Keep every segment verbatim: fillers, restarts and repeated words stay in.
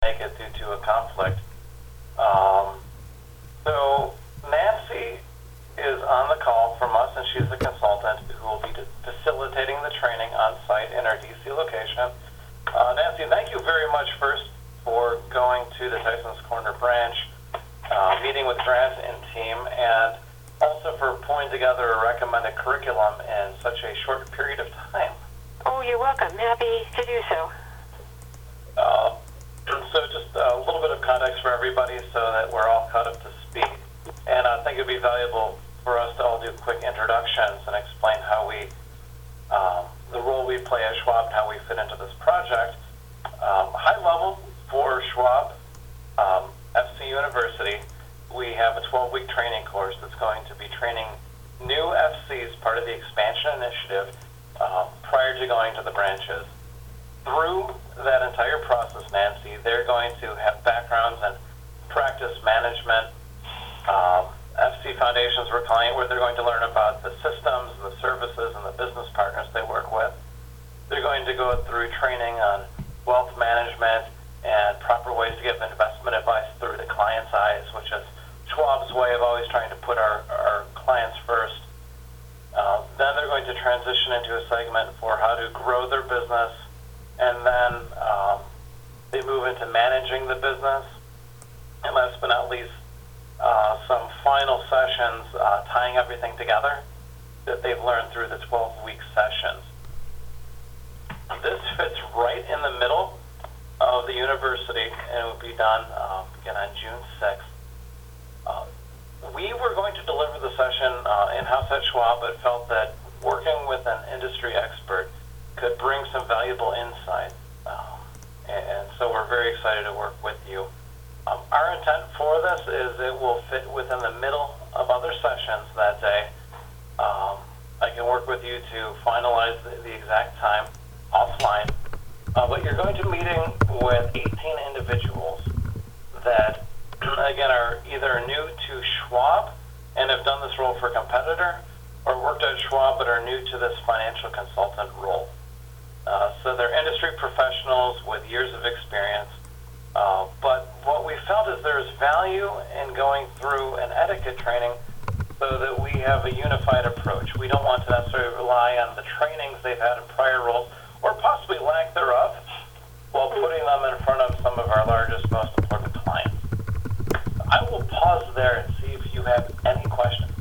make it due to a conflict. Um, so Nancy is on the call from us, and she's the consultant who will be facilitating the training on site in our D C location. Uh, Nancy, thank you very much first for going to the Tysons Corner branch, uh, meeting with Grant and team, and also for pulling together a recommended curriculum in such a short period of time. Oh, you're welcome. Happy to do so. Uh, so just a little bit of context for everybody so that we're all caught up to speed. And I think it would be valuable for us to all do quick introductions and explain how we, um, the role we play at Schwab and how we fit into this project. Um, high level for Schwab um, F C University, we have a twelve-week training course that's going to be training new F Cs, part of the expansion initiative, um, prior to going to the branches. Through that entire process, Nancy, they're going to have backgrounds in practice management, um, F C Foundations for Client, where they're going to learn about the systems and the services and the business partners they work with. They're going to go through training on wealth management and proper ways to give investment advice through the client's eyes, which is Schwab's way of always trying to put our, our clients first. Uh, then they're going to transition into a segment for how to grow their business, and then um, they move into managing the business. And last but not least, uh, some final sessions uh, tying everything together that they've learned through the twelve-week sessions. This fits right in the middle of the university, and it will be done um, again on June sixth. Uh, we were going to deliver the session uh, in-house at Schwab, but felt that working with an industry expert could bring some valuable insight. Um, and, and so we're very excited to work with you. Um, our intent for this is it will fit within the middle of other sessions that day. Um, I can work with you to finalize the, the exact time offline. Uh, but you're going to be meeting with eighteen individuals that, again, are either new to Schwab and have done this role for a competitor, or worked at Schwab but are new to this financial consultant role. Uh, so they're industry professionals with years of experience. Uh, but what we felt is there's value in going through an etiquette training so that we have a unified approach. We don't want to necessarily rely on the trainings they've had in prior roles, or possibly lack thereof, while putting them in front of some of our largest, most important clients. I will pause there and see if you have any questions.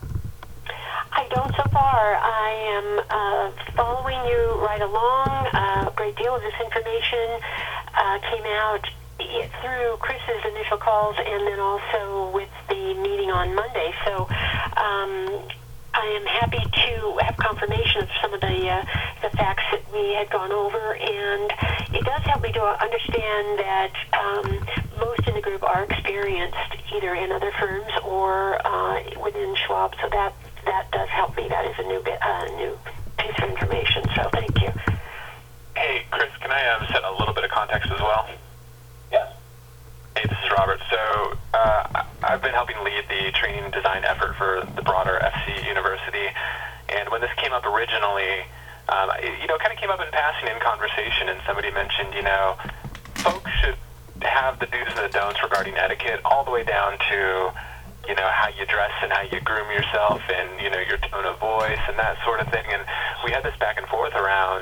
I don't so far. I am uh, following you right along. Uh, a great deal of this information uh, came out through Chris's initial calls and then also with the meeting on Monday. So um, I am happy to have confirmation of some of the uh, the facts that we had gone over, and it does help me to understand that um, most in the group are experienced either in other firms or uh, within Schwab. So that that does help me. That is a new bit, uh, new piece of information. So thank you. Hey, Chris, can I um, set a little bit of context as well? Yes. Hey, this is Robert. So uh, I've been helping lead the training design effort for the broader F C University, and when this came up originally, um, it, you know, kind of came up in passing in conversation, and somebody mentioned, you know, folks should have the do's and the don'ts regarding etiquette all the way down to, you know, how you dress and how you groom yourself and, you know, your tone of voice and that sort of thing. And we had this back and forth around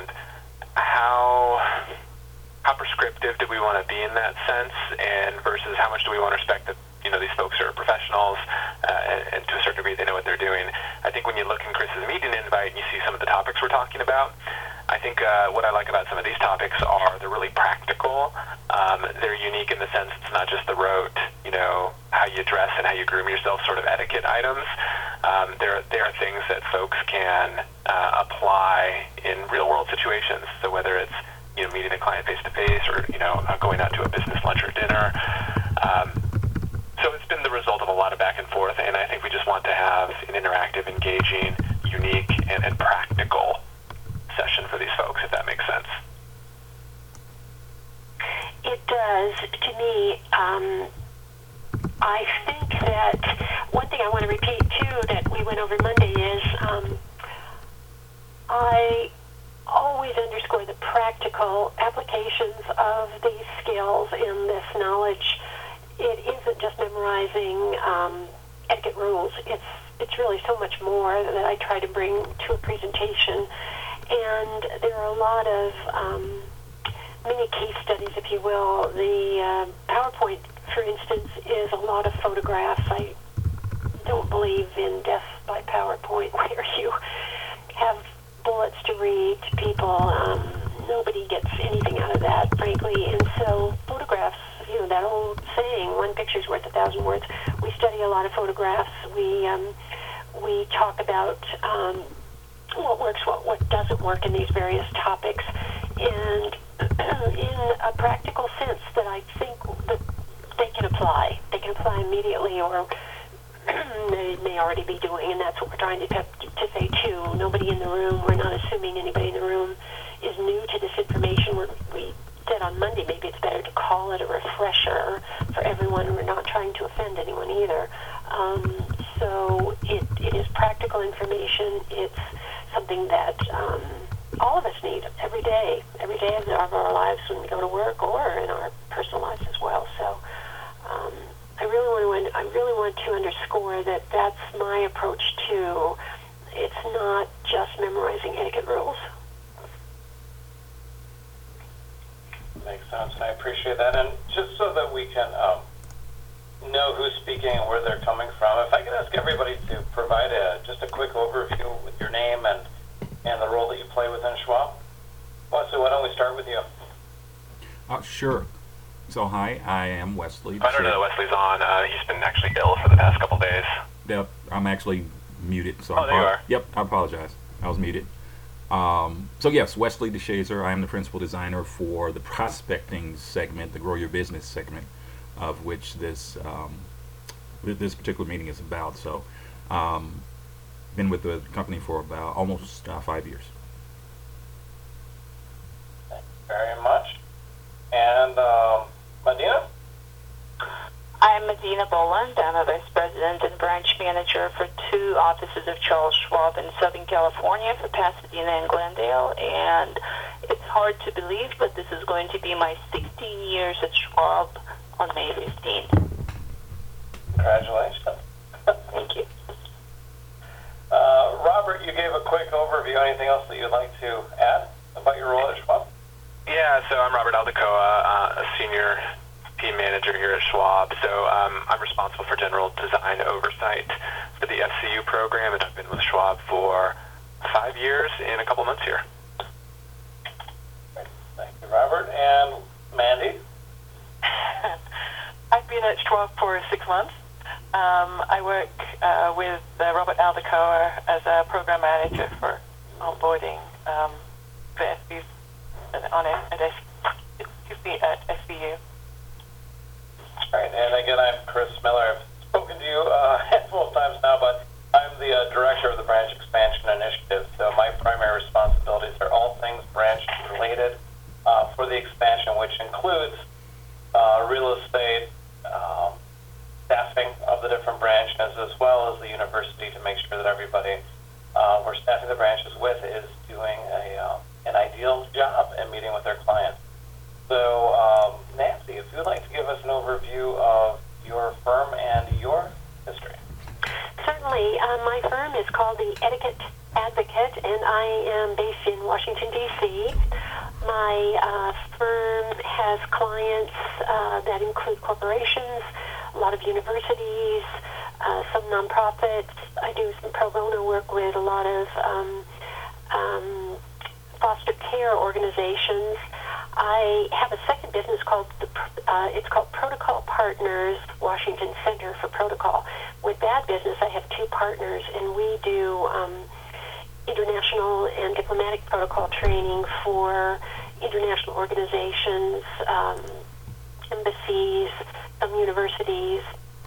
how how prescriptive do we want to be in that sense, and versus how much do we want to respect that, you know, these folks are professionals uh, and, and to a certain degree they know what they're doing. I think when you look in Chris's meeting invite and you see some of the topics we're talking about, I think uh, what I like about some of these topics are they're really practical. Um, they're unique in the sense it's not just the rote, you know, how you dress and how you groom yourself sort of etiquette items. Um, there, there are things that folks can uh, apply in real-world situations. So whether it's, you know, meeting a client face-to-face or, you know, uh, going out to a business lunch or dinner. Um, so it's been the result of a lot of back and forth, and I think we just want to have an interactive, engaging, unique, and, and practical session for these folks, if that makes sense. It does. To me, um, I think that one thing I want to repeat, too, that we went over Monday is um, I always underscore the practical applications of these skills and this knowledge. It isn't just memorizing um, etiquette rules. It's it's really so much more that I try to bring to a presentation. And there are a lot of um, mini case studies, if you will. The uh, PowerPoint, for instance, is a lot of photographs. I don't believe in death by PowerPoint, where you have bullets to read to people. Um, nobody gets anything out of that, frankly. And so photographs, you know, that old saying, one picture's worth a thousand words. We study a lot of photographs. We um, we talk about um, what works, what, what doesn't work in these various topics. And in a practical sense that I think that they can apply. They can apply immediately, or they may already be doing, and that's what we're trying to, to say too. Nobody in the room, we're not assuming anybody in the room is new to this information. We're, we said on Monday maybe it's better to call it a refresher for everyone. We're not trying to offend anyone either. Um, so it, it is practical information. It's something that um, all of us need every day, every day of our lives when we go to work or in our personal lives as well. So um, I really want to I really want to underscore that that's my approach too. It's not just memorizing etiquette rules. Makes sense. I appreciate that. And just so that we can um, know who's speaking and where they're coming from, if I could ask everybody to provide a, just a quick overview with your name and, and the role that you play within Schwab. Well, so why don't we start with you? Uh, sure. So hi, I am Wesley. I don't know that Wesley's on. Uh, he's been actually ill for the past couple days. Yep, I'm actually muted. So oh, I there you are. Yep, I apologize. I was muted. Um, so yes, Wesley DeShazer. I am the principal designer for the prospecting segment, the Grow Your Business segment, of which this um, this particular meeting is about. So, um, been with the company for about almost uh, five years. Thank you very much. And um, Medina? I'm Medina Boland. I'm a vice president and branch manager for two offices of Charles Schwab in Southern California, for Pasadena and Glendale. And it's hard to believe, but this is going to be my sixteen years at Schwab on May fifteenth. Congratulations. Thank you. Uh, Robert, you gave a quick overview. Anything else that you'd like to add about your role at Schwab? Yeah, so I'm Robert Aldecoa, uh, a senior team manager here at Schwab. So um, I'm responsible for general design oversight for the F C U program, and I've been with Schwab for five years and a couple months here. Thank you, Robert. And Mandy? I've been at Schwab for six months. Um, I work uh, with uh, Robert Aldecoa as a program manager for onboarding um, for S Bs on it at, S- excuse me, at S V U. Right, and again, I'm Chris Miller. I've spoken to you uh, a handful of times now, but I'm the uh, director of the Branch Expansion Initiative. So my primary responsibilities are all things branch related uh, for the expansion, which includes uh, real estate, um, staffing of the different branches, as well as the university, to make sure that everybody uh, we're staffing the branches with is doing a uh, an ideal job and meeting with their clients. So, um, Nancy, if you'd like to give us an overview of your firm and your history. Certainly. Uh, my firm is called the Etiquette Advocate, and I am based in Washington, D C My uh, firm has clients uh, that include corporations, a lot of universities, uh, some nonprofits. I do some pro bono work with a lot of um, um, foster care organizations. I have a second business called the uh, it's called Protocol Partners Washington Center for Protocol. With that business, I have two partners, and we do um, international and diplomatic protocol training for international organizations, um, embassies, some universities.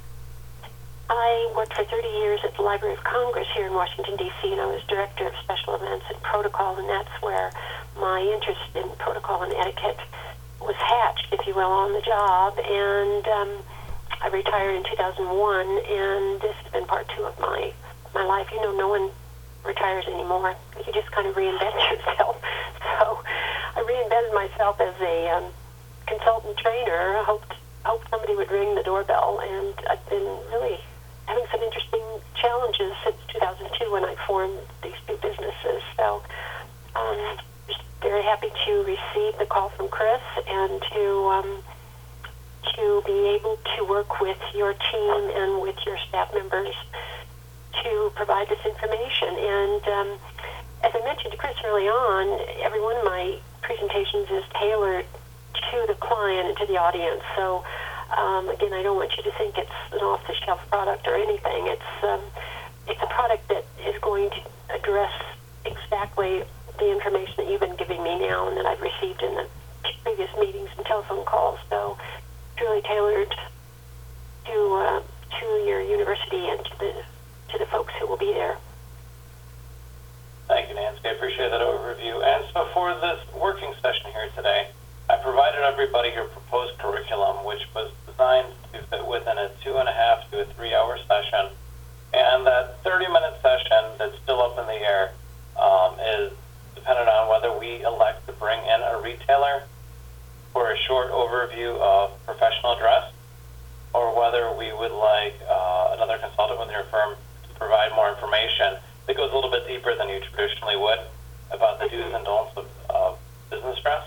I worked for thirty years at the Library of Congress here in Washington, D C, and I was director of special events and protocol, and that's where my interest in protocol and etiquette was hatched, if you will, on the job. And um, I retired in two thousand one, and this has been part two of my my life. You know, no one retires anymore. You just kind of reinvent yourself. So I reinvented myself as a um, consultant trainer. I hoped, hoped somebody would ring the doorbell, and I've been really having some interesting challenges since two thousand two when I formed these two businesses. So um, just very happy to receive the call from Chris and to um, to be able to work with your team and with your staff members to provide this information. And um, as I mentioned to Chris early on, every one of my presentations is tailored to the client and to the audience. So um, again, I don't want you to think it's an off-the-shelf product or anything. It's um, it's a product that is going to address exactly the information that you've been giving me now and that I've received in the previous meetings and telephone calls. So it's really tailored to uh, to your university and to the to the folks who will be there. Thank you, Nancy. I appreciate that overview. And so for this working session here today, I provided everybody your proposed curriculum, which was designed to fit within a two and a half to a three-hour session. And that thirty-minute session that's still up in the air um, is dependent on whether we elect to bring in a retailer for a short overview of professional dress, or whether we would like uh, another consultant within your firm to provide more information that goes a little bit deeper than you traditionally would about the do's and don'ts of uh, business dress.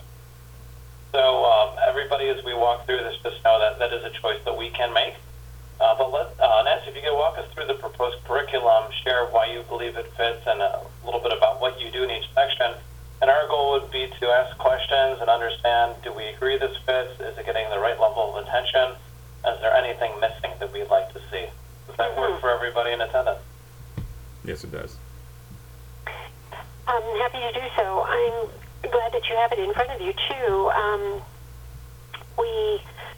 So um, everybody, as we walk through this, just know that that is a choice that we can make. Uh, but let, uh, Nancy, if you could walk us through the proposed curriculum, share why you believe it fits, and a little bit about what you do in each section. And our goal would be to ask questions and understand, do we agree this fits? Is it getting the right level of attention? Is there anything missing that we'd like to see? Does that work for everybody in attendance? Yes, it does. I'm happy to do so. I'm glad that you have it in front of you, too. Um, we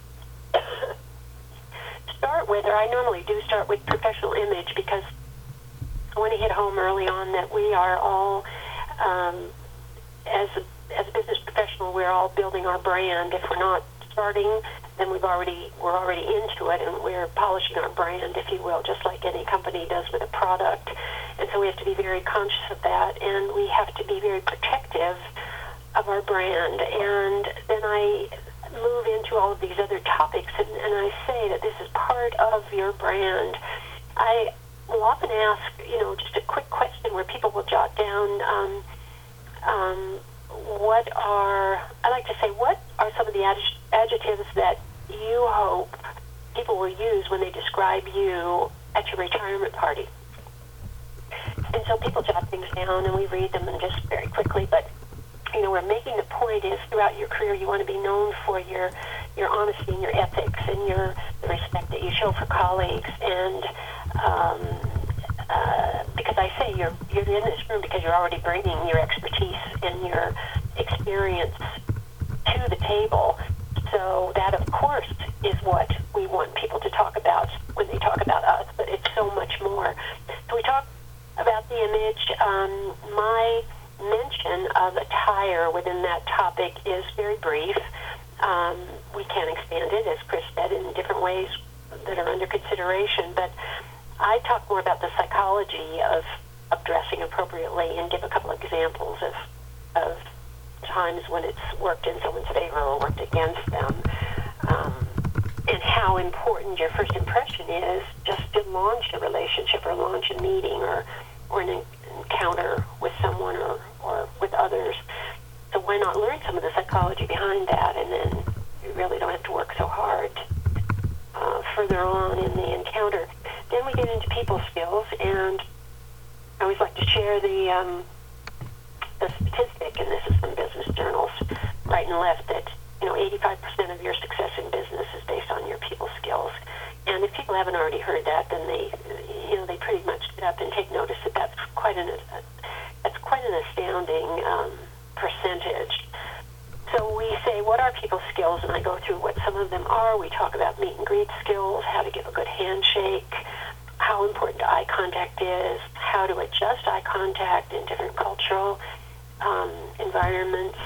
start with, or I normally do start with professional image, because I want to hit home early on that we are all, um, as a, as a business professional, we're all building our brand. If we're not starting, then we've already we're already into it, and we're polishing our brand, if you will, just like any company does with a product. And so we have to be very conscious of that, and we have to be very protective of our brand. And then I move into all of these other topics, and, and I say that this is part of your brand. I will often ask, you know, just a quick question where people will jot down, um, um, what are, I like to say, what are some of the adj- adjectives that you hope people will use when they describe you at your retirement party? And so people jot things down, and we read them and just very quickly, but you know, we're making the point is throughout your career you want to be known for your your honesty and your ethics and your the respect that you show for colleagues. And um, uh, because I say you're you're in this room because you're already bringing your expertise and your experience to the table. So that, of course, is what we want people to talk about when they talk about us. But it's so much more. So we talk about the image. Um, my mention of attire within that topic is very brief. Um, we can expand it, as Chris said, in different ways that are under consideration, but I talk more about the psychology of, of dressing appropriately and give a couple examples of, of times when it's worked in someone's favor or worked against them, um, and how important your first impression is just to launch a relationship or launch a meeting or, or an encounter with someone or, or with others. So why not learn some of the psychology behind that, and then you really don't have to work so hard uh, further on in the encounter. Then we get into people skills, and I always like to share the um, the statistic, and this is from business journals, right and left, that you know eighty-five percent of your success in business is based on your people skills. And if people haven't already heard that, then they, you know, they pretty much get up and take notice that that's quite an uh, that's quite an astounding um, percentage. So we say, what are people skills? And I go through what some of them are. We talk about meet and greet skills, how to give a good handshake, how important eye contact is, how to adjust eye contact in different cultural um, environments.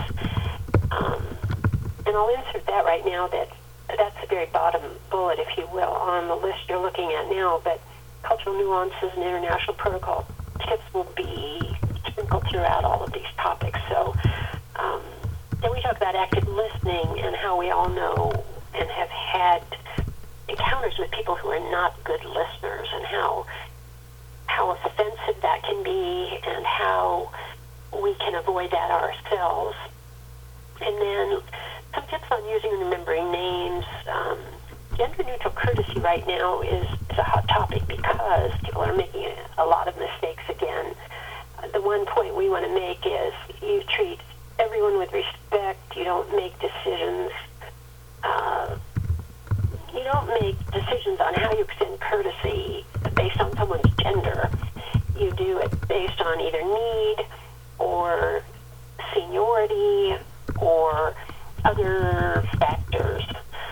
Um, and I'll insert that right now, that that's the very bottom bullet, if you will, on the list you're looking at now, but cultural nuances and international protocol. tips will be sprinkled throughout all of these topics. So um, then we talk about active listening and how we all know and have had encounters with people who are not good listeners, and how how offensive that can be, and how we can avoid that ourselves. And then some tips on using and remembering names. Um, gender-neutral courtesy right now is, is a hot topic because people are making a, a lot of mistakes again. Uh, the one point we want to make is you treat everyone with respect. You don't make decisions. Uh, you don't make decisions on how you extend courtesy based on someone's gender. You do it based on either need or seniority or other factors.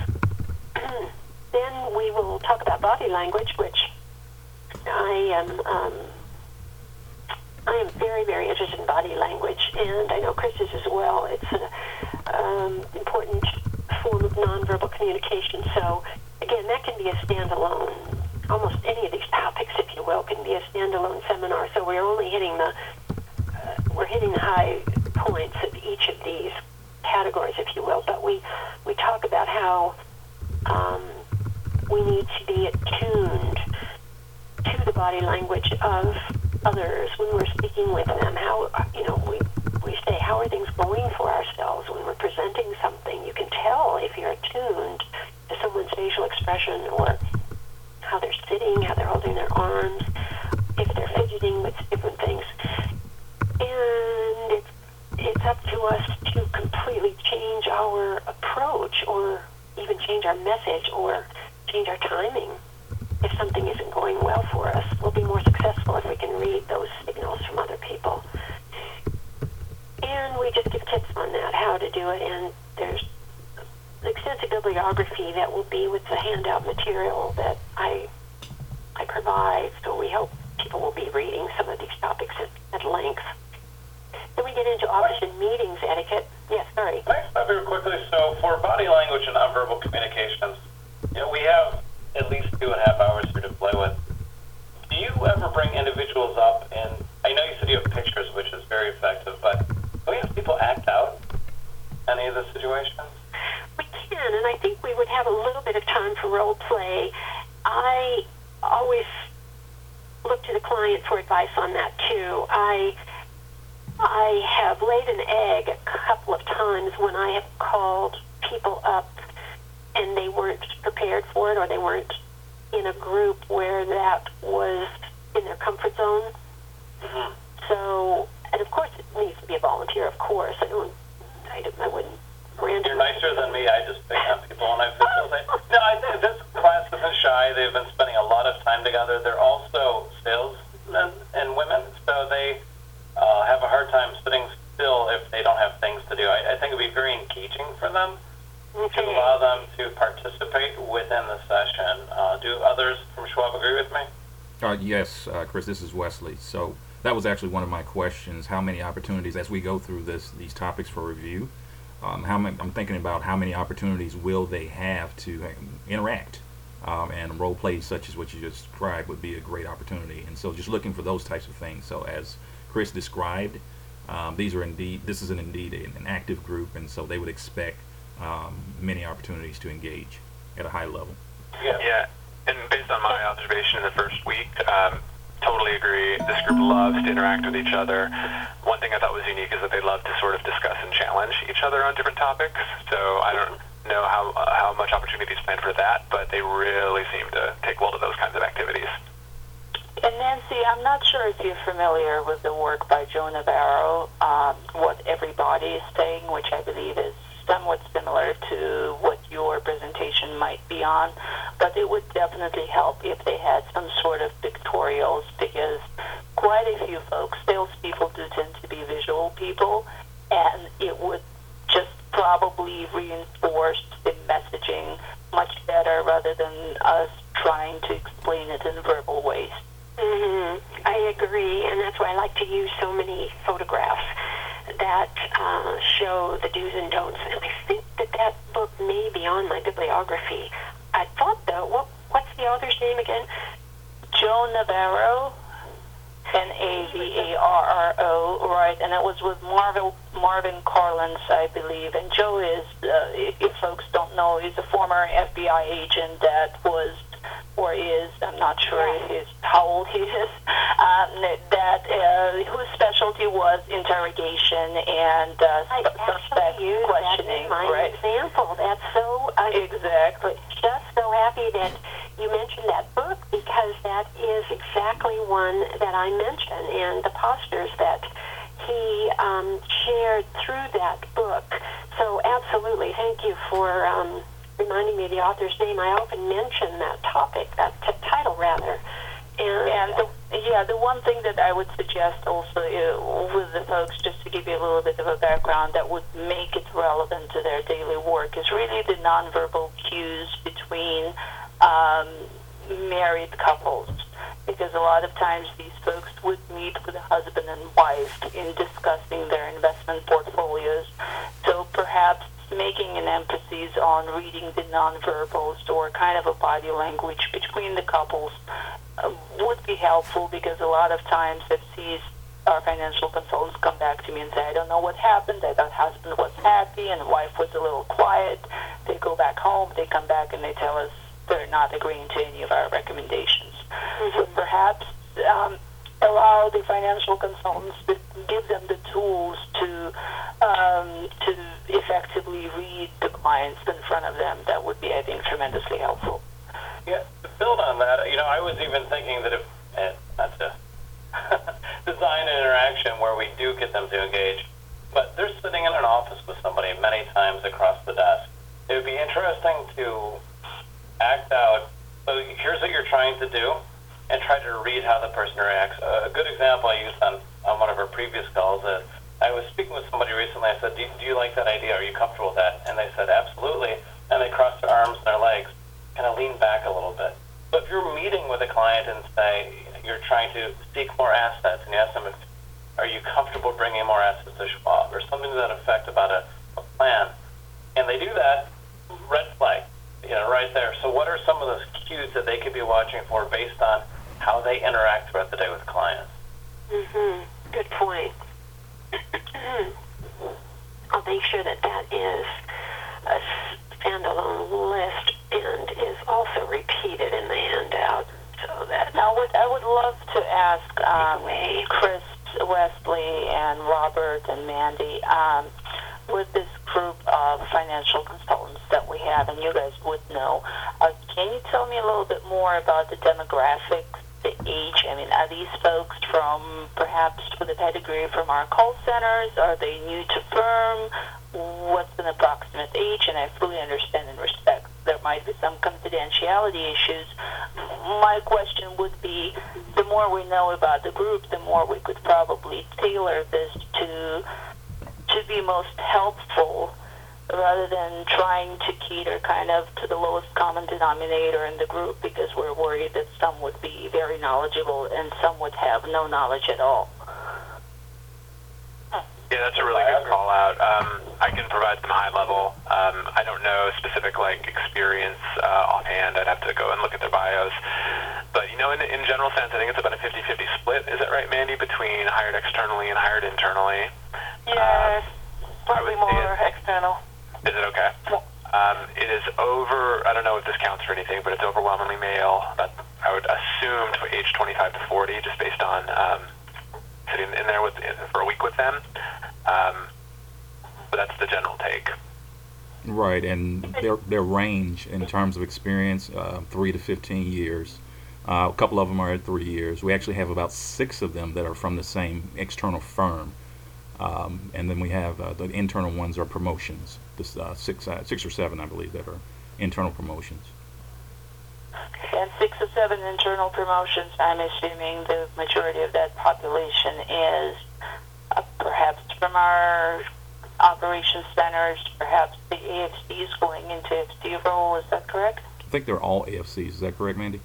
Then we will talk about body language, which I am um, I am very, very interested in body language, and I know Chris is as well. It's an um, important form of nonverbal communication. So again, that can be a standalone. Almost any of these topics, if you will, can be a standalone seminar. So we're only hitting the uh, we're hitting the high points of each of these categories, if you will. But we we talk about how um, we need to be attuned to the body language of others when we're speaking with them. How, you know, we we say, how are things going for ourselves when we're presenting something? You can tell if you're attuned to someone's facial expression, or how they're sitting, how they're holding their arms, if they're fidgeting with different things. And it's, it's up to us to completely change our approach, or even change our message, or change our timing. If something isn't going well for us, we'll be more successful if we can read those signals from other people. And we just give tips on that, how to do it, and there's extensive bibliography that will be with the handout material that I I provide, so we hope people will be reading some of these topics at, at length. Then we get into office and meetings etiquette. Yes, sorry. Can I stop here quickly? So for body language and nonverbal communications, you know, we have at least two and a half hours here to play with. Do you ever bring individuals up, and I know you said you have pictures, which is very effective, but can we have people act out any of the situations? We can, and I think we would have a little bit of time for role play. I always look to the client for advice on that too. I I have laid an egg a couple of times when I have called people up and they weren't prepared for it, or they weren't in a group where that was in their comfort zone. Mm-hmm. So, and of course it needs to be a volunteer, of course. I don't, I, don't, I wouldn't randomly. You're nicer than me. I just pick on people when I facilitate. No, I think this class isn't shy. They've been spending a lot of time together. They're also salesmen and women, so they uh, have a hard time sitting still if they don't have things to do. I, I think it would be very engaging for them Okay. to allow them to participate within the session. Uh, do others from Schwab agree with me? Uh, yes, uh, Chris, this is Wesley. So that was actually one of my questions. How many opportunities, as we go through this, these topics for review, um, how many, I'm thinking about how many opportunities will they have to uh, interact, um, and role play such as what you just described would be a great opportunity. And so just looking for those types of things. So as Chris described, um, these are indeed, this is an indeed an active group, and so they would expect um, many opportunities to engage at a high level. Yeah. Yeah, and based on my observation in the first week, um, totally agree. This group loves to interact with each other. One thing I thought was unique is that they love to sort of discuss and challenge each other on different topics. So I don't know how uh, how much opportunity is planned for that, but they really seem to take well to those kinds of activities. And Nancy, I'm not sure if you're familiar with the work by Joe Navarro, um, What Everybody is Saying, which I believe is somewhat similar to what your presentation might be on, but it would definitely help if they had some sort of pictorials, because quite a few folks, salespeople do tend to be visual people, and it would just probably reinforce the messaging much better rather than us trying to explain it in verbal ways. Mm-hmm. I agree, and that's why I like to use so many photographs that uh, show the do's and don'ts. And I think that that book may be on my bibliography. I thought, though, what, what's the author's name again? Joe Navarro. N A V A R R O, right? And it was with Marvin, Marvin Carlins, I believe. And Joe is, uh, if folks don't know, he's a former F B I agent that was, or is, I'm not sure his, how old he is, um, that uh, whose specialty was interrogation and uh, I suspect actually used questioning, that in my right? example. That's so, I'm Exactly. just so happy that you mentioned that book, because that is exactly one that I mentioned, and the postures that he um, shared through that book. So absolutely, thank you for um, reminding me of the author's name. I often mention that topic, that t- title rather. And, And the, yeah, the one thing that I would suggest also uh, with the folks, just to give you a little bit of a background that would make it relevant to their daily work, is really the nonverbal cues between um, married couples. Because a lot of times these folks would meet with a husband and wife in discussing their investment portfolios. So perhaps making an emphasis on reading the nonverbals or kind of a body language between the couples uh, would be helpful, because a lot of times F Cs, our financial consultants, come back to me and say, I don't know what happened. I thought husband was happy and wife was a little quiet. They go back home, they come back and they tell us they're not agreeing to any of our recommendations. Mm-hmm. So perhaps um, allow the financial consultants to give them the tools to um, to effectively read the clients in front of them. That would be, I think, tremendously helpful. Yeah, to build on that, you know, I was even thinking that if, eh, not to design an interaction where we do get them to engage, but they're sitting in an office with somebody many times across the desk. It would be interesting to act out, so here's what you're trying to do, and try to read how the person reacts. A good example I used on, on one of our previous calls is, I was speaking with somebody recently. I said, do, do you like that idea? Are you comfortable with that? And they said, absolutely. And they crossed their arms and their legs, kind of lean back a little bit. But if you're meeting with a client and say you're trying to seek more assets, and you ask them, if, are you comfortable bringing more assets to Schwab, or something to that effect about a, a plan, and they do that, red flag, you know, right there. So what are some of those cues that they could be watching for based on how they interact throughout the day with clients? Mm-hmm. Good point. I'll make sure that that is a standalone list and is also repeated in the handout, so that Now, what I would love to ask um, Chris, Wesley, and Robert, and Mandy, um, with this group of financial consultants that we have, and you guys would know, uh, can you tell me a little bit more about the demographics, the age? I mean, are these folks from perhaps with a pedigree from our call centers? Are they new to firm? What's an approximate age? And I fully understand and respect there might be some confidentiality issues. My question would be, the more we know about the group, the more we could probably tailor this to to be most helpful, rather than trying to cater kind of to the lowest common denominator in the group, because we're worried that some would be very knowledgeable and some would have no knowledge at all. Yeah, that's a really good call out. Um, I can provide some high level. Um, I don't know specific like experience uh, offhand. I'd have to go and look at their bios. But, you know, in, in general sense, I think it's about a fifty-fifty split. Is that right, Mandy, between hired externally and hired internally? Yeah, Uh, probably more external. Is it okay? Um, it is over, I don't know if this counts for anything, but it's overwhelmingly male. But I would assume to age twenty-five to forty, just based on um, sitting in there with for a week with them. Um, but that's the general take. Right, and their their range in terms of experience, uh, three to fifteen years. Uh, a couple of them are at three years. We actually have about six of them that are from the same external firm. Um, and then we have uh, the internal ones are promotions. This uh, six, uh, six or seven, I believe, that are internal promotions. And six or seven internal promotions, I'm assuming the majority of that population is uh, perhaps from our operations centers, perhaps the A F Cs going into F C role. Is that correct? I think they're all A F Cs. Is that correct, Mandy?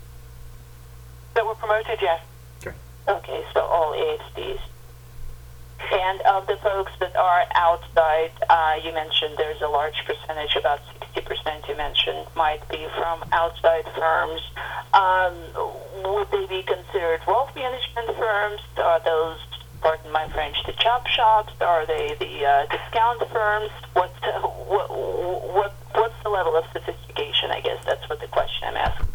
That were promoted, yes. Okay. Okay, so all A F Cs. And of the folks that are outside, uh, you mentioned there's a large percentage, about sixty percent you mentioned, might be from outside firms. Um, would they be considered wealth management firms? Are those, pardon my French, the chop shops? Are they the uh, discount firms? What, uh, what, what, what's the level of sophistication? I guess that's what the question I'm asking.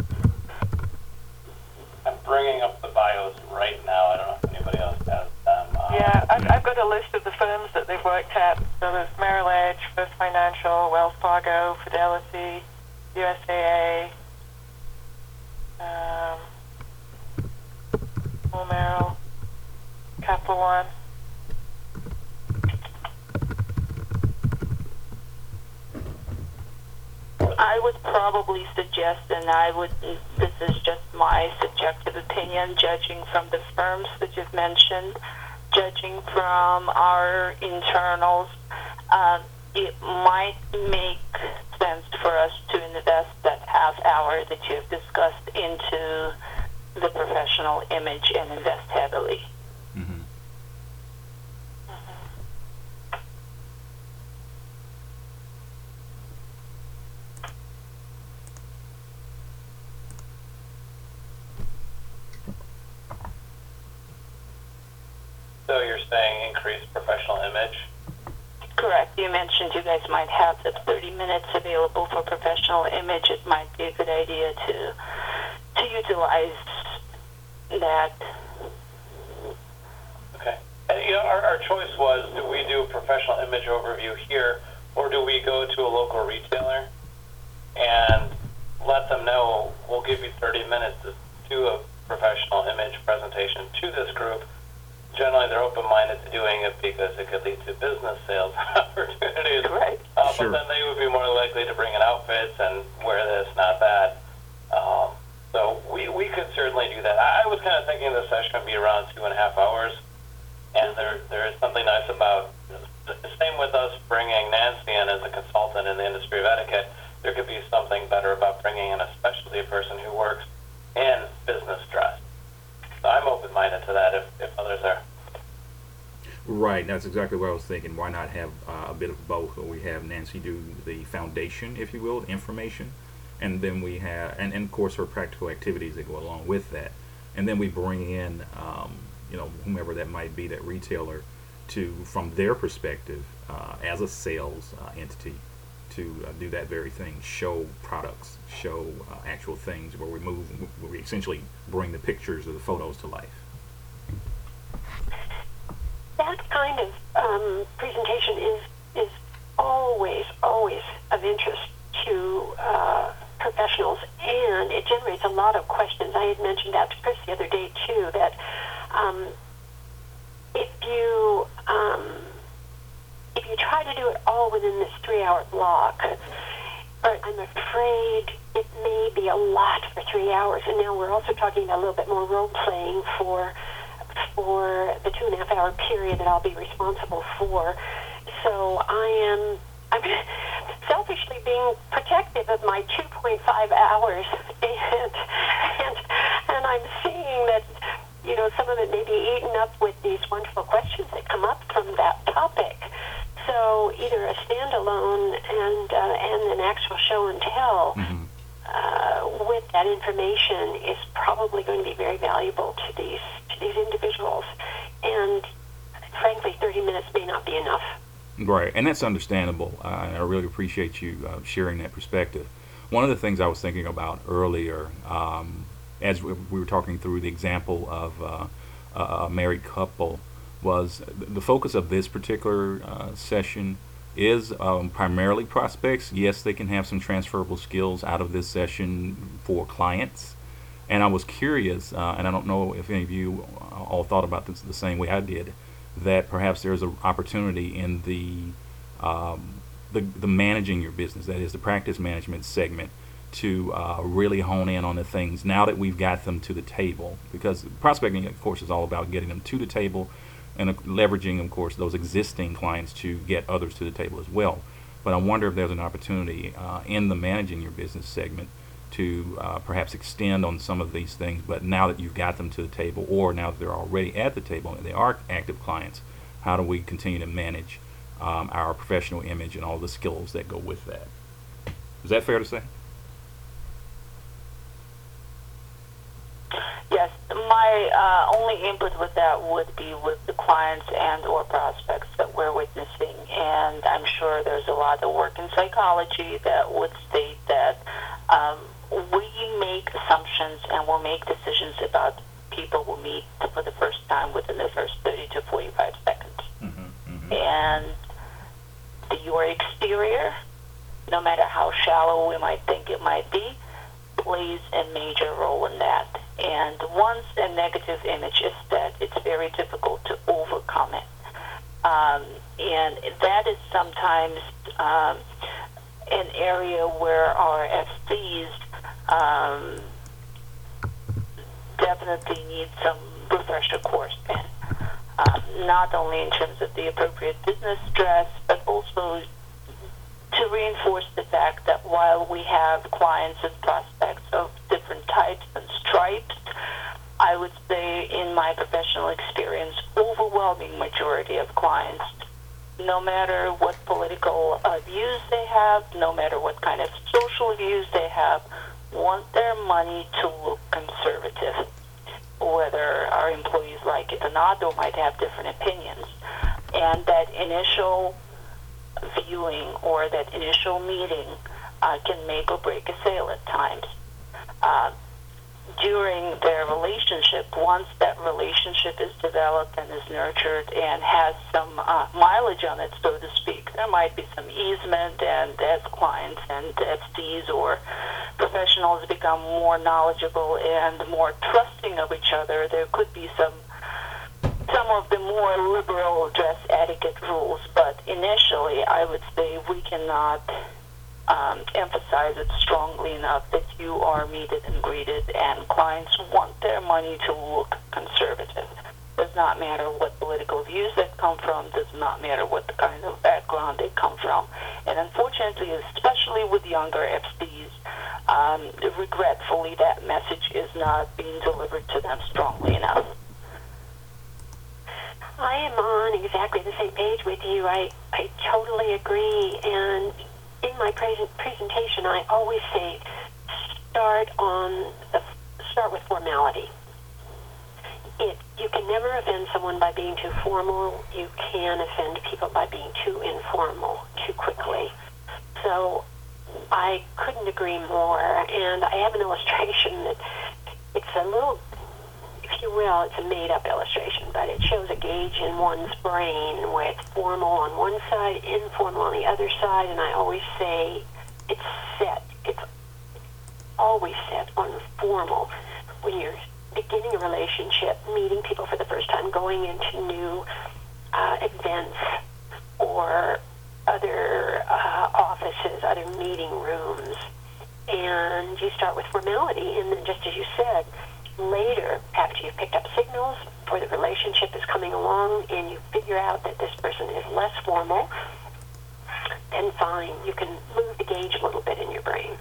I'm bringing up the bios right now. I don't know if anybody else has them. Um, Yeah, I've, I've got a list of the firms that they've worked at. So there's Merrill Edge, First Financial, Wells Fargo, Fidelity, U S A A, um, Paul Merrill, Capital One. I would probably suggest, and I would, this is just my subjective opinion, judging from the firms that you've mentioned, judging from our internals, um, it might make sense for us to invest that half hour that you've discussed into the professional image and invest heavily. Mm-hmm. So you're saying increase professional image? Correct. You mentioned you guys might have the thirty minutes available for professional image. It might be a good idea to to utilize that. Okay. And, you know, our, our choice was, do we do a professional image overview here, or do we go to a local retailer and let them know, we'll give you thirty minutes to do a professional image presentation to this group. Generally, they're open-minded to doing it because it could lead to business sales opportunities. Right. Uh, Sure. But then they would be more likely to bring in outfits and wear this, not that. Um, so we, we could certainly do that. I, I was kind of thinking the session would be around two and a half hours. And there there is something nice about, same with us bringing Nancy in as a consultant in the industry of etiquette. There could be something better about bringing in a specialty person who works in business dress. So I'm open-minded to that if, if others are. Right, that's exactly what I was thinking. Why not have uh, a bit of both? We have Nancy do the foundation, if you will, the information, and then we have, and, and of course her practical activities that go along with that, and then we bring in, um, you know, whomever that might be, that retailer, to from their perspective uh, as a sales uh, entity, to uh, do that very thing, show products, show uh, actual things, where we move, where we essentially bring the pictures or the photos to life. That kind of um, presentation is is always, always of interest to uh, professionals, and it generates a lot of questions. I had mentioned that to Chris the other day, too, that um, if you um, if you try to do it all within this three-hour block, but I'm afraid it may be a lot for three hours. And now we're also talking about a little bit more role-playing for for the two and a half hour period that I'll be responsible for. So I am I'm selfishly being protective of my two point five hours, and and and I'm seeing that, you know, some of it may be eaten up with these wonderful questions that come up from that topic. So either a standalone and uh, and an actual show and tell Mm-hmm. uh, with that information is probably going to be very valuable to these to these individuals. And frankly, thirty minutes may not be enough. Right, and that's understandable. Uh, and I really appreciate you uh, sharing that perspective. One of the things I was thinking about earlier, um, as we, we were talking through the example of uh, a married couple, was the focus of this particular uh, session is um, primarily prospects. Yes, they can have some transferable skills out of this session for clients. And I was curious, uh, and I don't know if any of you all thought about this the same way I did, that perhaps there's an opportunity in the, um, the the managing your business, that is the practice management segment, to uh, really hone in on the things now that we've got them to the table. Because prospecting, of course, is all about getting them to the table and uh, leveraging, of course, those existing clients to get others to the table as well. But I wonder if there's an opportunity uh, in the managing your business segment to uh, perhaps extend on some of these things, but now that you've got them to the table, or now that they're already at the table and they are active clients, how do we continue to manage um, our professional image and all the skills that go with that. Is that fair to say? Yes, my uh, only input with that would be with the clients and or prospects that we're witnessing, and I'm sure there's a lot of work in psychology that would state that um, we make assumptions and we'll make decisions about people we meet for the first time within the first thirty to forty-five seconds. Mm-hmm, mm-hmm. And the, your exterior, no matter how shallow we might think it might be, plays a major role in that. And once a negative image is set, it's very difficult to overcome it. Um, and that is sometimes um, an area where our F Cs um, definitely need some refresher course in. Um, not only in terms of the appropriate business dress, but also to reinforce the fact that while we have clients and prospects of different types and stripes, I would say in my professional experience, overwhelming majority of clients, no matter what political uh, views they have, no matter what kind of social views they have, want their money to look conservative, whether our employees like it or not, or might have different opinions. And that initial viewing or that initial meeting uh, can make or break a sale at times. Uh, during their relationship, once that relationship is developed and is nurtured and has some uh, mileage on it, so to speak, there might be some easement, and as clients and F Cs or professionals become more knowledgeable and more trusting of each other, there could be some some of the more liberal dress etiquette rules, but initially I would say we cannot um, emphasize it strongly enough that you are meted and greeted, and clients want their money to look conservative. Does not matter what political views they come from, does not matter what the kind of background they come from. And unfortunately, especially with younger F Cs, um, regretfully that message is not being delivered to them strongly enough. I am on exactly the same page with you. I, I totally agree. And in my pre- presentation, I always say start on the, start with formality. It, you can never offend someone by being too formal. You can offend people by being too informal, too quickly. So I couldn't agree more. And I have an illustration that it's a little, if you will, it's a made-up illustration, but it shows a gauge in one's brain where it's formal on one side, informal on the other side, and I always say it's set. It's always set on formal. When you're beginning a relationship, meeting people for the first time, going into new uh, events or other uh, offices, other meeting rooms, and you start with formality, and then just as you said, later, after you've picked up signals for the relationship is coming along and you figure out that this person is less formal, then fine, you can move the gauge a little bit in your brain.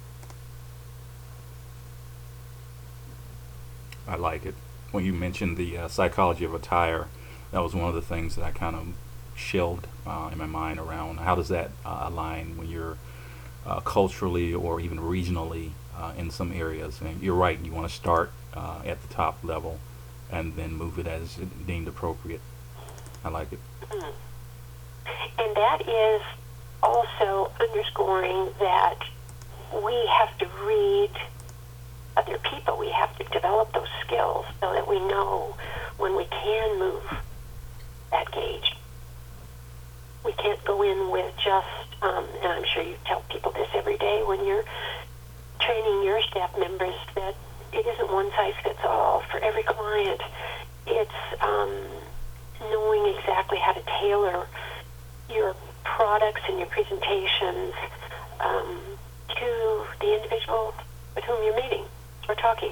I like it. When you mentioned the uh, psychology of attire, that was one of the things that I kind of shelled uh, in my mind around how does that uh, align when you're uh, culturally or even regionally uh, in some areas. And you're right, you want to start uh, at the top level and then move it as deemed appropriate. I like it. Mm. And that is also underscoring that we have to read other people. We have to develop those skills so that we know when we can move that gauge. We can't go in with just, um, and I'm sure you tell people this every day when you're training your staff members, that it isn't one size fits all for every client. It's um, knowing exactly how to tailor your products and your presentations um, to the individual with whom you're meeting or talking.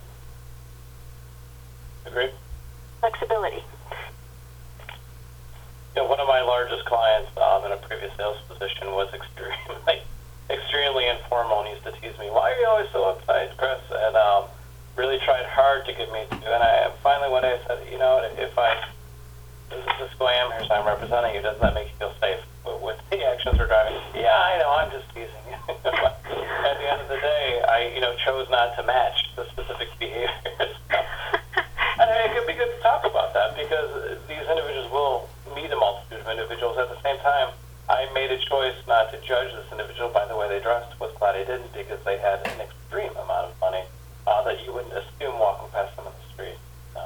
Agreed. Flexibility. You know, one of my largest clients um, in a previous sales position was extremely, extremely informal and used to tease me, "Why are you always so uptight, Chris?" And um, really tried hard to get me to. And I finally one day said, "You know, if I, Francisco I am, here's how I'm representing you. Doesn't that make you feel safe with the actions we're driving? Yeah, I know, I'm just teasing. At the end of the day, I, you know, chose not to match the specific behaviors. And it could be good to talk about that because these individuals will meet a multitude of individuals. At the same time, I made a choice not to judge this individual by the way they dressed. Was glad I didn't because they had an extreme amount of money uh, that you wouldn't assume walking past them in the street. So.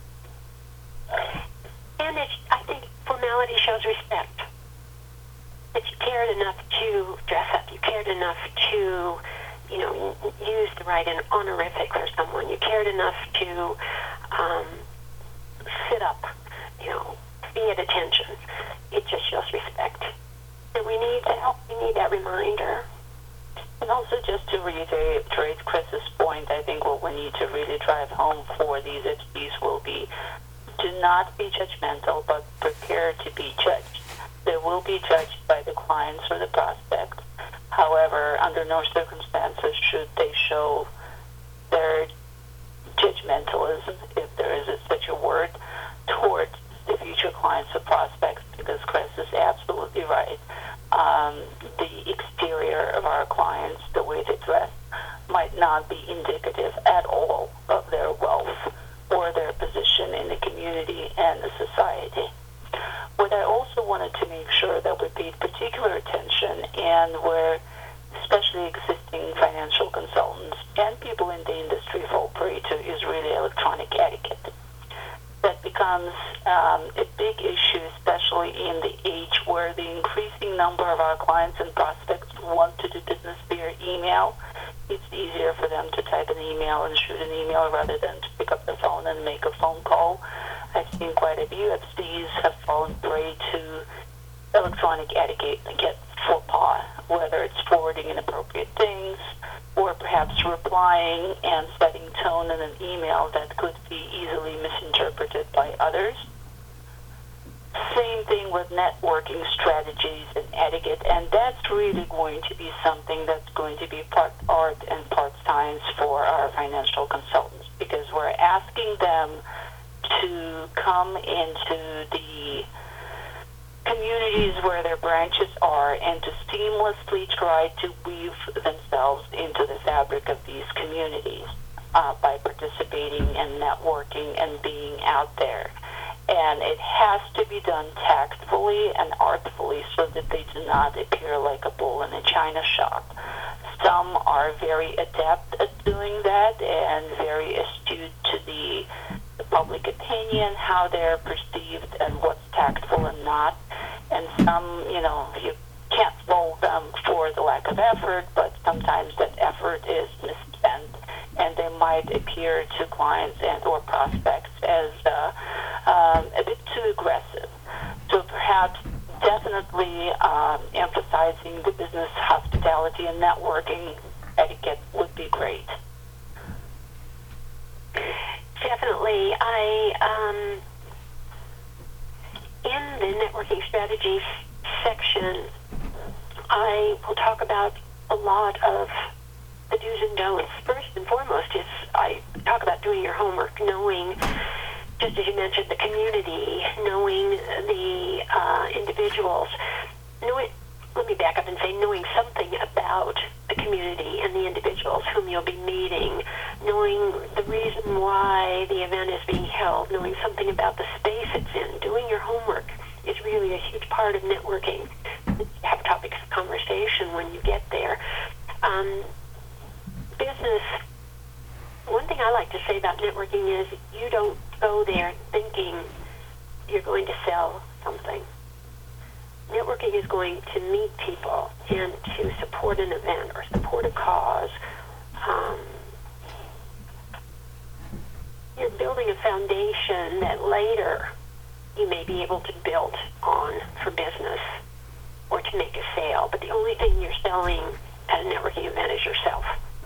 And it, I think formality shows respect. That you cared enough to dress up. You cared enough to, you know, use the right honorific for someone. You cared enough to um, sit up, you know, be at attention. It just shows respect. And we need that. We need that reminder. And also, just to reiterate Chris's point, I think what we need to really drive home for these H Ps will be do not be judgmental, but prepare to be judged. They will be judged by the clients or the prospects. However, under no circumstances should they show their judgmentalism, if there is a, such a word, towards the future clients or prospects, because Chris is absolutely right. Um, the exterior of our clients, the way they dress, might not be indicative at all of their wealth or their position in the community and the society. What I also wanted to make sure that we paid particular attention, and where especially existing financial consultants and people in the industry fall prey to, is really electronic etiquette. That becomes um, a big issue, especially in the age where the increasing number of our clients and prospects want to do business via email. It's easier for them to type an email and shoot an email rather than to pick up the phone and make a phone call. I've seen quite a few F Cs have fallen prey to electronic etiquette and get faux pas, whether it's forwarding inappropriate things or perhaps replying and setting tone in an email that could be easily misinterpreted by others. Same thing with networking strategies and etiquette, and that's really going to be something that's going to be part art and part science for our financial consultants, because we're asking them to come into the communities where their branches are and to seamlessly try to weave themselves into the fabric of these communities uh, by participating and networking and being out there. And it has to be done tactfully and artfully so that they do not appear like a bull in a china shop. Some are very adept at doing that and very astute to the, the public opinion, how they're perceived and what's tactful and not. And some, you know, you can't fault them for the lack of effort, but sometimes that effort is misspent, and they might appear to clients and or prospects as uh, um, a bit too aggressive. So perhaps definitely um, emphasizing the business hospitality and networking etiquette would be great. Definitely. I, um, in the networking strategies section, I will talk about a lot of the do's and don'ts. First and foremost is I talk about doing your homework, knowing, just as you mentioned, the community, knowing the uh, individuals. Knowing, let me back up and say knowing something about the community and the individuals whom you'll be meeting, knowing the reason why the event is being held, knowing something about the space it's in. Doing your homework is really a huge part of networking. You have topics of conversation when you get there. Um, business, one thing I like to say about networking is you don't go there thinking you're going to sell something. Networking is going to meet people and to support an event or support a cause. Um, you're building a foundation that later you may be able to build on for business or to make a sale. But the only thing you're selling at a networking event is yourself.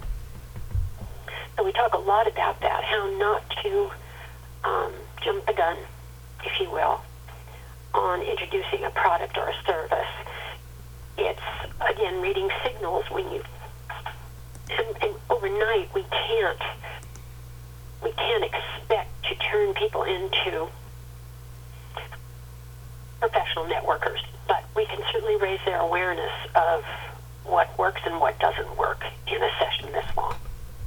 So we talk a lot about that, how not to um, jump the gun, if you will, on introducing a product or a service. It's, again, reading signals when you, and, and overnight we can't, we can't expect to turn people into professional networkers, but we can certainly raise their awareness of what works and what doesn't work in a session this long.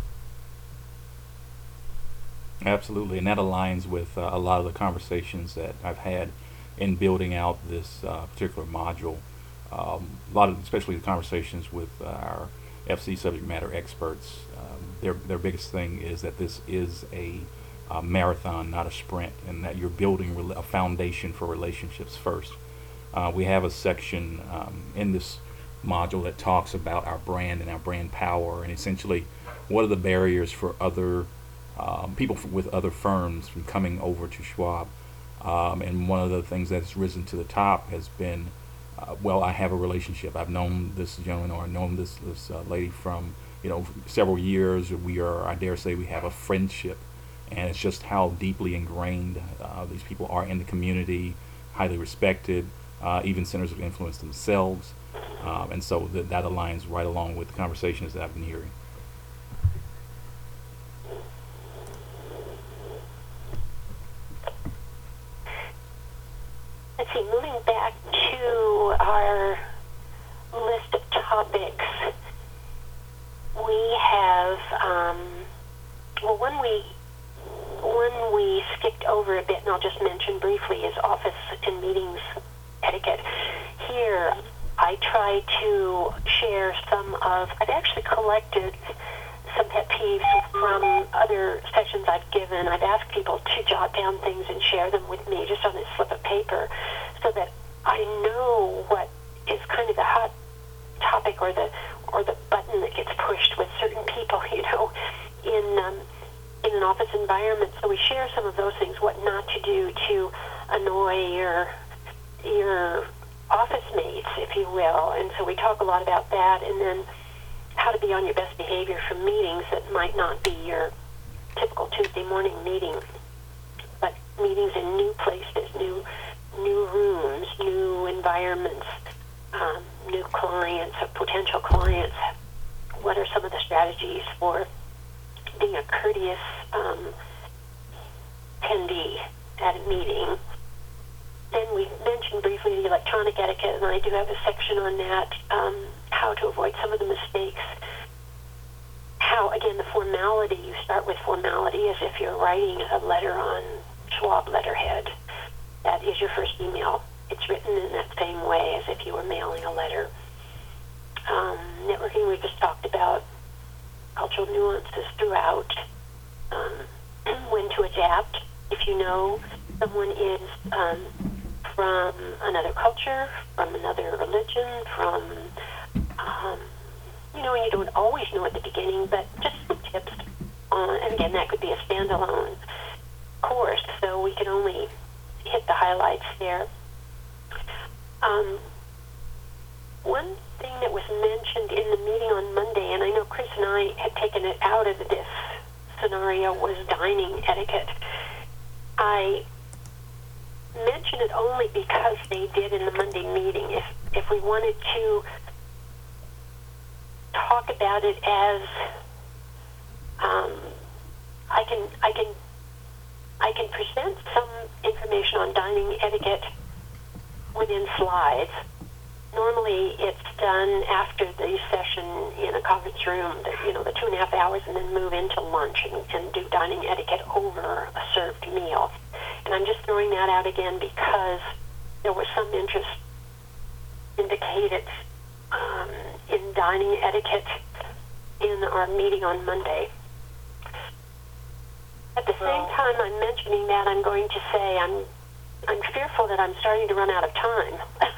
Absolutely, and that aligns with uh, a lot of the conversations that I've had in building out this uh, particular module. Um, a lot of, especially the conversations with uh, our F C subject matter experts, um, their their biggest thing is that this is a, a marathon, not a sprint, and that you're building re- a foundation for relationships first. Uh, we have a section um, in this module that talks about our brand and our brand power, and essentially what are the barriers for other um, people f- with other firms from coming over to Schwab. Um, and one of the things that's risen to the top has been, uh, well, I have a relationship. I've known this gentleman or I've known this this uh, lady from, you know, several years. We are, I dare say, we have a friendship, and it's just how deeply ingrained uh, these people are in the community, highly respected, uh, even centers of influence themselves. Um, and so th- that aligns right along with the conversations that I've been hearing. Let's see, moving back to our list of topics, we have, um, well, one we, one we skipped over a bit, and I'll just mention briefly, is office and meetings etiquette. Here, I try to share some of, I've actually collected some pet peeves from other sessions I've given. I've asked people to jot down things and share them with me just on a slip of paper so that I know what is kind of the hot topic or the or the button that gets pushed with certain people, you know, in um, in an office environment. So we share some of those things, what not to do to annoy your your office mates, if you will. And so we talk a lot about that, and then how to be on your best behavior for meetings that might not be your typical Tuesday morning meeting, but meetings in new places, new new rooms, new environments, um, new clients or potential clients. What are some of the strategies for being a courteous um, attendee at a meeting? Then we mentioned briefly the electronic etiquette, and I do have a section on that, um, how to avoid some of the mistakes. How, again, the formality, you start with formality as if you're writing a letter on Schwab letterhead. That is your first email. It's written in that same way as if you were mailing a letter. Um, networking, we just talked about cultural nuances throughout. Um, when to adapt. If you know someone is um, from another culture, from another religion, from, um, you know, and you don't always know at the beginning, but just some tips on, and again, that could be a standalone course, so we can only hit the highlights there. Um, one thing that was mentioned in the meeting on Monday, and I know Chris and I had taken it out of this scenario, was dining etiquette. I mention it only because they did in the Monday meeting. If if we wanted to talk about it as um, I can I can I can present some information on dining etiquette within slides. Normally, it's done after the session in a conference room, the, you know, the two and a half hours, and then move into lunch and, and do dining etiquette over a served meal. And I'm just throwing that out again because there was some interest indicated um, in dining etiquette in our meeting on Monday. At the same time I'm mentioning that, I'm going to say I'm I'm fearful that I'm starting to run out of time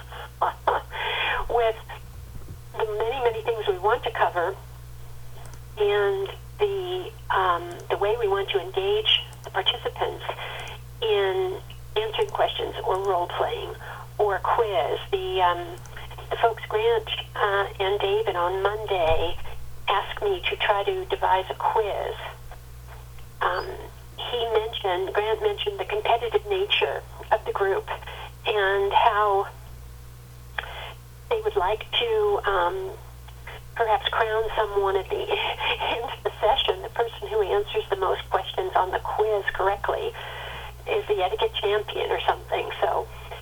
with the many, many things we want to cover and the um, the way we want to engage the participants in answering questions or role-playing or quiz. The, um, the folks, Grant uh, and David, on Monday asked me to try to devise a quiz. Um, he mentioned, Grant mentioned the competitive nature of the group and how they would like to um, perhaps crown someone at the end of the session. The person who answers the most questions on the quiz correctly is the etiquette champion or something. So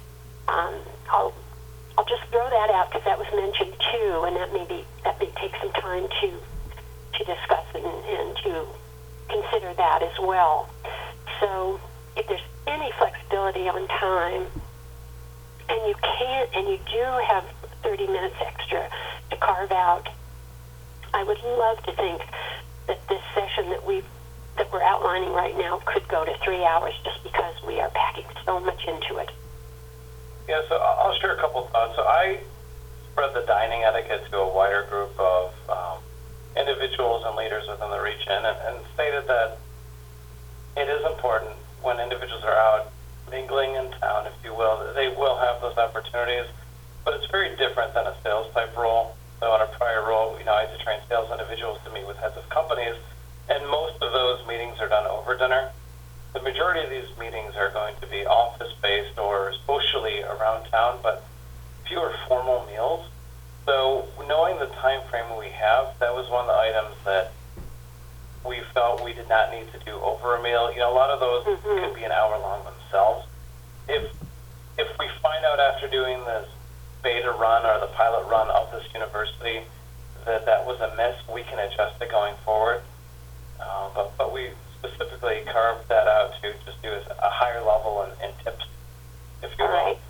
um, I'll I'll just throw that out because that was mentioned too, and that may be that may take some time to to discuss and, and to consider that as well. So if there's any flexibility on time, and you can't, and you do have thirty minutes extra to carve out, I would love to think that this session that we that we're outlining right now could go to three hours, just because we are packing so much into it. Yeah, so I- I'll share a couple thoughts. So I spread the dining etiquette to a wider group of um, individuals and leaders within the region, and, and stated that it is important when individuals are out mingling in town, if you will, that they will have those opportunities, but it's very different than a sales type role. So in a prior role, you know, I had to train sales individuals to meet with heads of companies, and most of those meetings are done over dinner. The majority of these meetings are going to be office-based or socially around town, but fewer formal meals. So knowing the time frame we have, that was one of the items that we felt we did not need to do over a meal. You know, a lot of those Mm-hmm. could be an hour long themselves. If if we find out after doing this beta run or the pilot run of this university that that was a miss, we can adjust it going forward. Uh, but but we specifically carved that out to just do a higher level and, and tips, if you All will. right.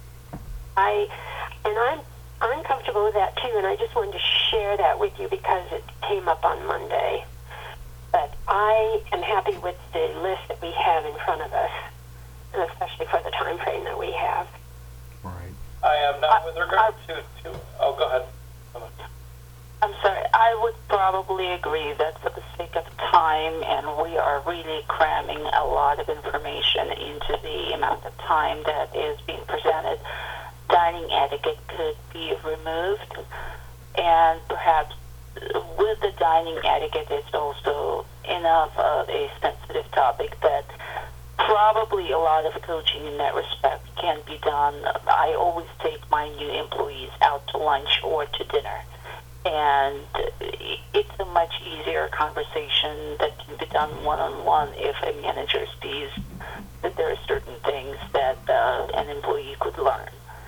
I and I'm I'm comfortable with that too, and I just wanted to share that with you because it came up on Monday. But I am happy with the list that we have in front of us, and especially for the time frame that we have. Right. I am not I- with regard to, to oh go ahead. I'm sorry, I would probably agree that for the sake of time, and we are really cramming a lot of information into the amount of time that is being presented, dining etiquette could be removed, and perhaps with the dining etiquette, it's also enough of a sensitive topic that probably a lot of coaching in that respect can be done. I always take my new employees out to lunch or to dinner, and it's a much easier conversation that can be done one-on-one if a manager sees that there are certain things that uh, an employee could learn.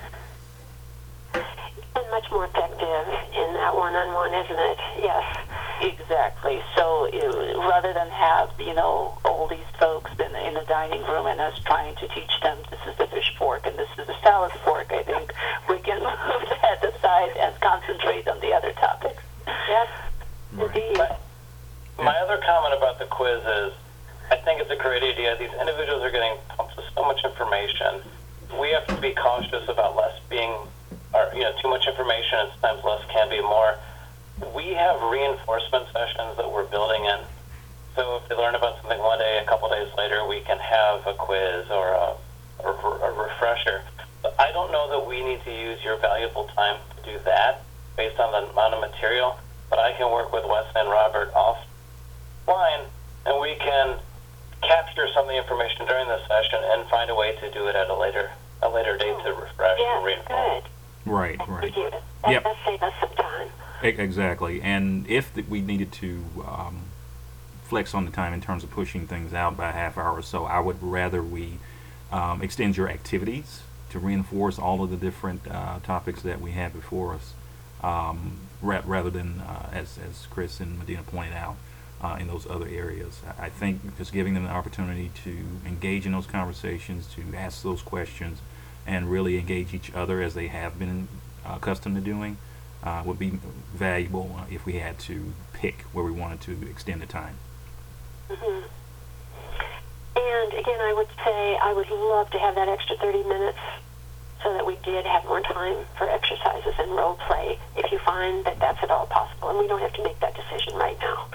And much more effective in that one-on-one, isn't it? Yes. Exactly. So uh, rather than have, you know, all these folks in, in the dining room and us trying to teach them this is the fish fork and this is the salad fork, I think we can move that aside and concentrate on the other topics. Yes. Right. Indeed. My, my other comment about the quiz is, I think it's a great idea. These individuals are getting pumped with so much information. We have to be cautious about less being, or you know, too much information, and sometimes less can be more. We have reinforcement sessions that we're building in. So if they learn about something one day, a couple days later, we can have a quiz or a, or a refresher. But I don't know that we need to use your valuable time to do that based on the amount of material. But I can work with Wesley and Robert offline, and we can capture some of the information during the session and find a way to do it at a later a later date to refresh Yeah, and reinforce. good. Right. Thank Right. you. That Yep. does save us some time. E- Exactly. And if th- we needed to um, flex on the time in terms of pushing things out by a half hour or so, I would rather we um, extend your activities to reinforce all of the different uh, topics that we have before us, um, ra- rather than, uh, as, as Chris and Medina pointed out, uh, in those other areas. I I think just giving them the opportunity to engage in those conversations, to ask those questions, and really engage each other as they have been uh, accustomed to doing, uh, would be valuable uh, if we had to pick where we wanted to extend the time. hmm And again, I would say I would love to have that extra thirty minutes so that we did have more time for exercises and role play if you find that that's at all possible. And we don't have to make that decision right now.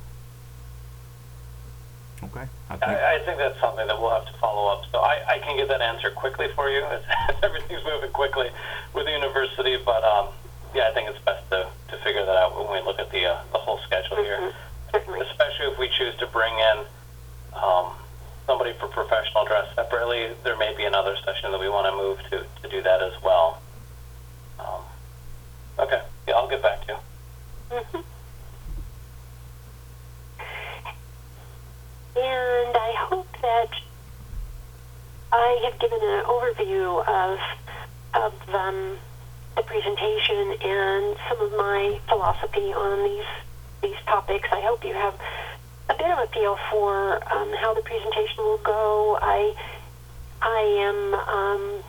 Okay. I think, I, I think that's something that we'll have to follow up. So I, I can get that answer quickly for you as, as everything's moving quickly with the university. But um, yeah, I think it's best to, to figure that out when we look at the uh, the whole schedule here. Mhm. Certainly. Especially if we choose to bring in um, somebody for professional dress separately, there may be another session that we want to move to to do that as well. Um, okay, yeah, I'll get back to you. hmm And I hope that I have given an overview of of um, the presentation and some of my philosophy on these these topics. I hope you have a bit of a feel for um, how the presentation will go. I I am um,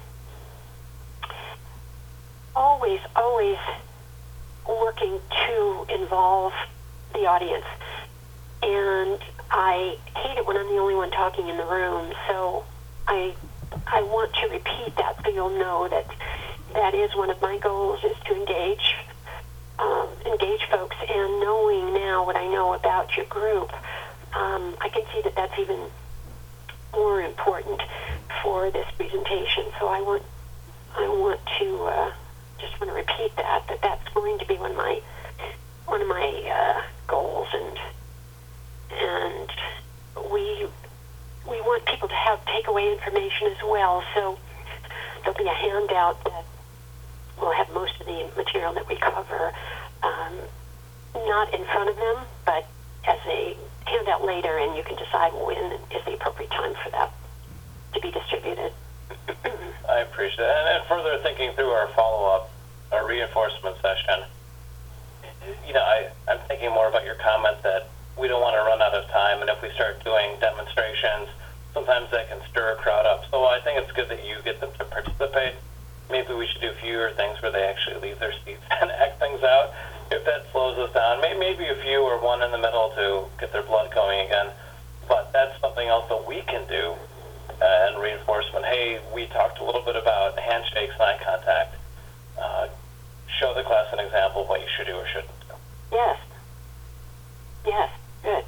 always always working to involve the audience, and I hate it when I'm the only one talking in the room. So I I want to repeat that so you'll know that that is one of my goals, is to engage um, engage folks. And knowing now what I know about your group, um, I can see that that's even more important for this presentation. So I want I want to uh, just want to repeat that that that's going to be one of my one of my uh, goals, and and we we want people to have takeaway information as well. So there'll be a handout that will have most of the material that we cover, um, not in front of them, but as a handout later, and you can decide when is the appropriate time for that to be distributed. I appreciate it. And, and further thinking through our follow-up, our reinforcement session, you know, I, I'm thinking more about your comment that we don't want to run out of time, and if we start doing demonstrations, sometimes that can stir a crowd up. So I think it's good that you get them to participate. Maybe we should do fewer things where they actually leave their seats and act things out. If that slows us down, maybe a few or one in the middle to get their blood going again. But that's something else that we can do uh, in reinforcement. Hey, we talked a little bit about handshakes and eye contact. Uh, show the class an example of what you should do or shouldn't do. Yes. Yes. Good.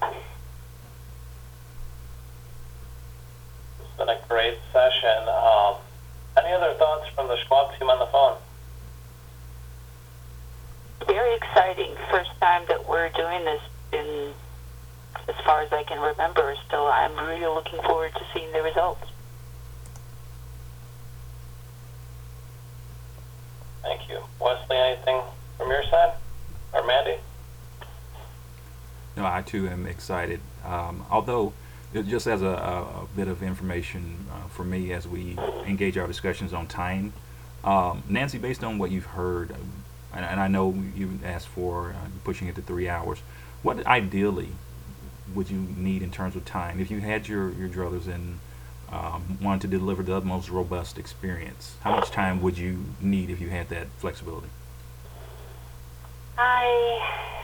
It's been a great session. Um, any other thoughts from the Schwab team on the phone? Very exciting. First time that we're doing this in, as far as I can remember. So I'm really looking forward to seeing the results. Thank you. Wesley, anything from your side? Or Mandy? No, I too am excited. Um, although, it- just as a, a, a bit of information uh, for me as we engage our discussions on time, um, Nancy, based on what you've heard, uh, and, and I know you asked for uh, pushing it to three hours, what ideally would you need in terms of time if you had your, your druthers and um, wanted to deliver the most robust experience? How much time would you need if you had that flexibility? I,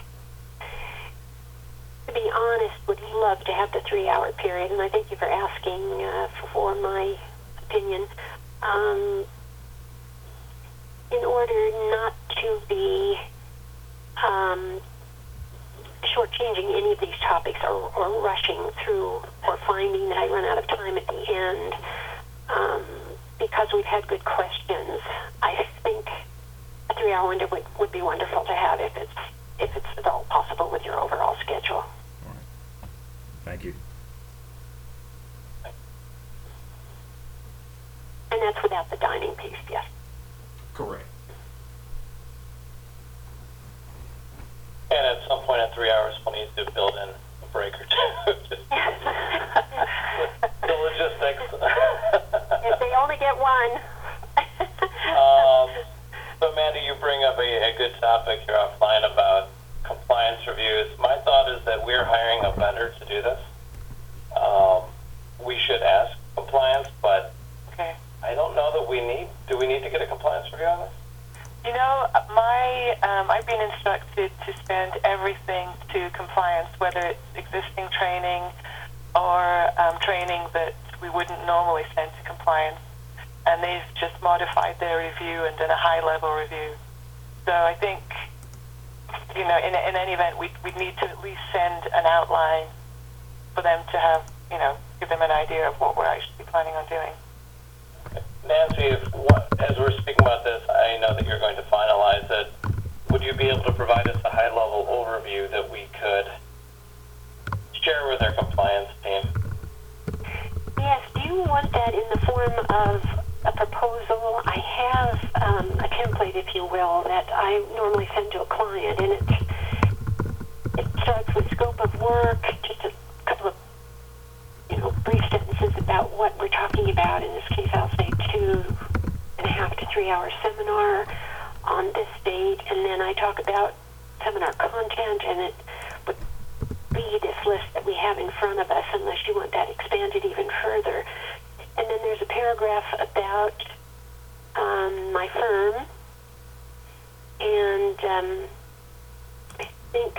to be honest, would love to have the three-hour period, and I thank you for asking uh, for my opinion. Um, in order not to be um, shortchanging any of these topics or, or rushing through or finding that I run out of time at the end, um, because we've had good questions, I think a three-hour window would, would be wonderful to have if it's if it's at all possible with your overall schedule. All right. Thank you. And that's without the dining piece, yes. Correct. And at some point in three hours, we'll need to build in a break or two. Just the logistics. If they only get one. um, so, Mandy, you bring up a, a good topic here offline about compliance reviews. My thought is that we're hiring a vendor to do this. Um, we should ask compliance, but Okay. I don't know that we need. Do we need to get a compliance review on this? You know, my um, I've been instructed to spend everything to compliance, whether it's existing training or um, training that we wouldn't normally send to compliance. And they've just modified their review and done a high-level review. So I think, you know, in, in any event, we we need to at least send an outline for them to have, you know, give them an idea of what we're actually planning on doing. Nancy, if, what, as we're speaking about this, I know that you're going to finalize it. Would you be able to provide us a high-level overview that we could share with our compliance team? Yes, do you want that in the form of a proposal? I have um, a template, if you will, that I normally send to a client, and it, it starts with scope of work, just a couple of you know, brief sentences about what we're talking about. In this case, I'll say two and a half to three-hour seminar on this date, and then I talk about seminar content, and it would be this list that we have in front of us, unless you want that expanded even further. And then there's a paragraph about um, my firm, and um, I think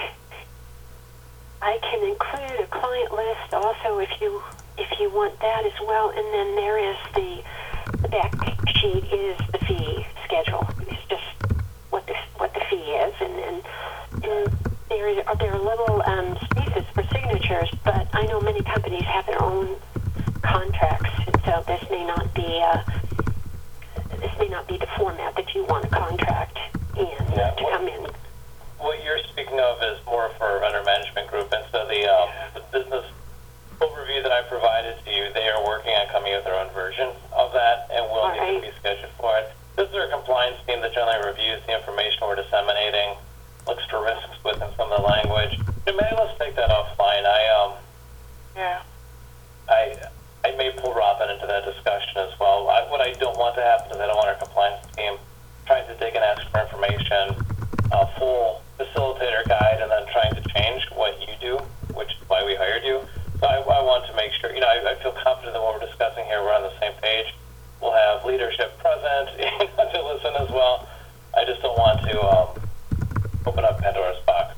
I can include a client list also if you if you want that as well. And then there is the the back sheet is the fee schedule. It's just what the what the fee is, and and, and there are there are little um, spaces for signatures. But I know many companies have their own contracts, and so this may not be uh, this may not be the format that you want a contract in Yeah, to what- come in. What you're speaking of is more for a vendor management group, and so the, um, the business overview that I provided to you, they are working on coming with their own version of that, and will All need right. to be scheduled for it. This is our compliance team that generally reviews the information we're disseminating, looks for risks within some of the language. So maybe let's take that offline. I um, Yeah. I I may pull Robin into that discussion as well. I, what I don't want to happen is I don't want our compliance team trying to dig and ask for information, a full facilitator guide, and then trying to change what you do, which is why we hired you. So I, I want to make sure, you know, I, I feel confident that what we're discussing here, we're on the same page. We'll have leadership present to listen as well. I just don't want to um, open up Pandora's box.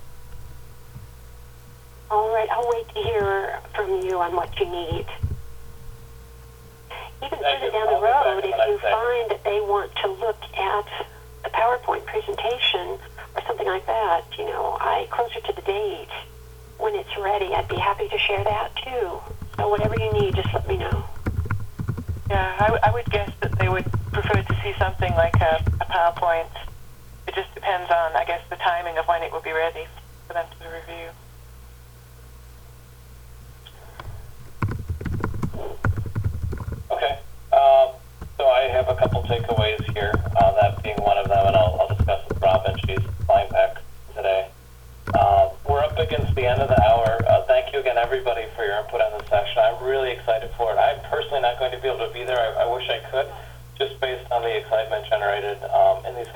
All right, I'll wait to hear from you on what you need. Even Thank further you. down I'll the get back road, in if the you next day. find that they want to look at a PowerPoint presentation or something like that, you know, I closer to the date when it's ready, I'd be happy to share that too. So whatever you need, just let me know. Yeah, I, w- I would guess that they would prefer to see something like a, a PowerPoint. It just depends on, I guess, the timing of when it will be ready for them to review. Okay. Um, so I have a couple takeaways here, uh, that being one of them, and I'll, I'll discuss with Robin. She's flying back today. Uh, we're up against the end of the hour. Uh, thank you again, everybody, for your input on this session. I'm really excited for it. I'm personally not going to be able to be there. I, I wish I could, just based on the excitement generated um, in these